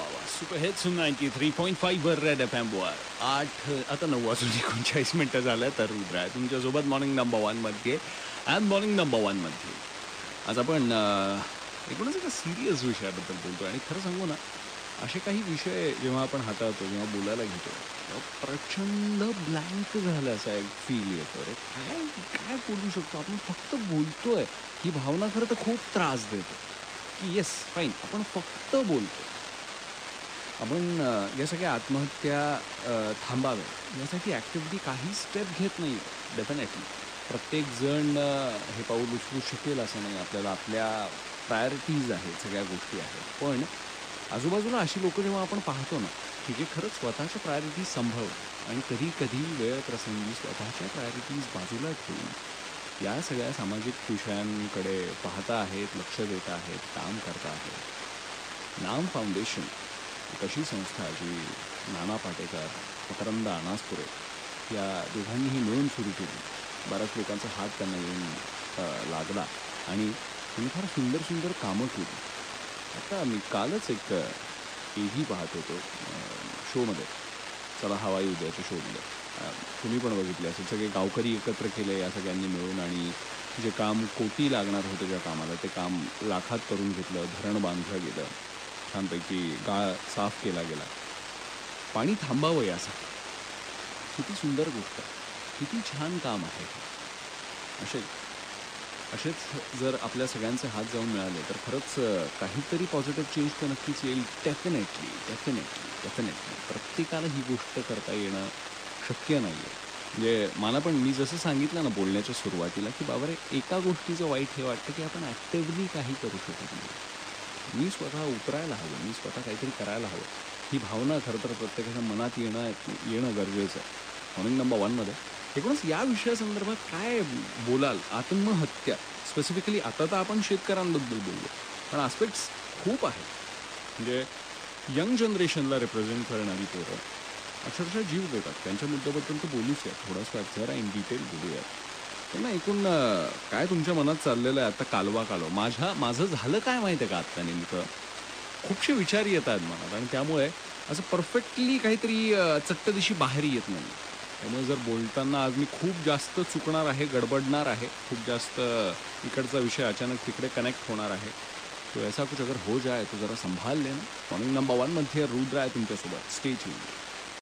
वाह! Super hits 93.5 वर red F वर 9:39 झाल्या. तर रुद्र आहे तुमच्यासोबत मॉर्निंग नंबर 1 मध्ये आणि मॉर्निंग नंबर 1 मध्ये आज आपण एकूणच एका सीरियस विषयाबद्दल बोलतोय. आणि खरं सांगू ना, असे काही विषय जेव्हा आपण हाताळतो, जेव्हा बोलायला घेतो, तेव्हा प्रचंड ब्लँक झालं असा एक फील येतो. रे काय काय बोलू शकतो आपण? फक्त बोलतोय. ही भावना खरं तर खूप त्रास देते, की येस फाईन आपण फक्त बोलतो. आपण या सगळ्या आत्महत्या थांबाव्या यासाठी ॲक्टिव्हली काही स्टेप घेत नाही. डेफिनेटली प्रत्येकजण हे पाऊल उचलू शकेल असं नाही. आपल्याला आपल्या प्रायोरिटीज आहेत, सगळ्या गोष्टी आहेत. पण आजूबाजूला अशी लोकं जेव्हा आपण पाहतो ना, की जे खरंच स्वतःच्या प्रायोरिटीज सांभाळून आणि कधी-कधी वेळ प्रसंगी स्वतःच्या प्रायोरिटीज बाजूला ठेवून या सगळ्या सामाजिक विषयांकडे पाहता आहेत, लक्ष देत आहेत, काम करत आहेत. नाम फाउंडेशन एक अशी संस्था जी नाना पाटेकर, मकरंद अनासपुरे या दोघांनीही मिळून सुरू केली. बऱ्याच लोकांचा हात त्यांना येऊन लागला आणि त्यांनी फार सुंदर सुंदर कामं केली. आता मी कालच एक टीव्ही पाहत होतो शोमध्ये, चला हवा येऊ द्याच्या शोमध्ये. तुम्ही पण बघितले असेल. सगळे गावकरी एकत्र केले या सगळ्यांनी मिळून आणि जे काम कोटी लागणार होतं ज्या कामाला, ते काम लाखात करून घेतलं. धरण बांधलं गेलं, छानपैकी गाळ साफ केला गेला. पाणी थांबावं यासाठी. किती सुंदर गोष्ट आहे, किती छान काम आहे. असे असेच जर आपल्या सगळ्यांचे हात जाऊन मिळाले तर खरंच काहीतरी पॉझिटिव्ह चेंज तर नक्कीच येईल. डेफिनेटली डेफिनेटली डेफिनेटली प्रत्येकाला ही गोष्ट करता येणं शक्य नाही आहे. म्हणजे मला पण मी जसं सांगितलं ना बोलण्याच्या सुरुवातीला, की बाबा रे, एका गोष्टीचं वाईट हे वाटतं की आपण ॲक्टिव्हली काही करू शकत नाही. मी स्वतः उतरायला हवं, मी स्वतः काहीतरी करायला हवं. ही भावना खरं तर प्रत्येकाच्या मनात येणं गरजेचं आहे. मॉर्निंग नंबर 1 मध्ये एकूणच या विषयासंदर्भात काय बोलाल? आत्महत्या स्पेसिफिकली. आता तर आपण शेतकऱ्यांबद्दल बोललो, पण आस्पेक्ट्स खूप आहेत. म्हणजे यंग जनरेशनला रिप्रेझेंट करणारी पोरं अक्षरशः जीव देतात. त्यांच्या मुद्द्याबद्दल तर बोलूच या, थोडासा जरा इन डिटेल बोलूया. त्यांना एकूण काय तुमच्या मनात चाललेलं आहे आता? कालवा माझं झालं काय माहिती आहे का आत्ता नेमकं? खूपसे विचार येत आहेत मनात आणि त्यामुळे असं परफेक्टली काहीतरी चट्टदिशी बाहेर येत नाही. त्यामुळे जर बोलताना आज मी खूप जास्त चुकणार आहे, गडबडणार आहे, खूप जास्त इकडचा विषय अचानक तिकडे कनेक्ट होणार आहे. तो ऐसा कुछ अगर हो जाए तो जरा संभाल लेना. मॉर्निंग नंबर 1 मध्ये रुद्र आहे तुमच्यासोबत. Stay tuned.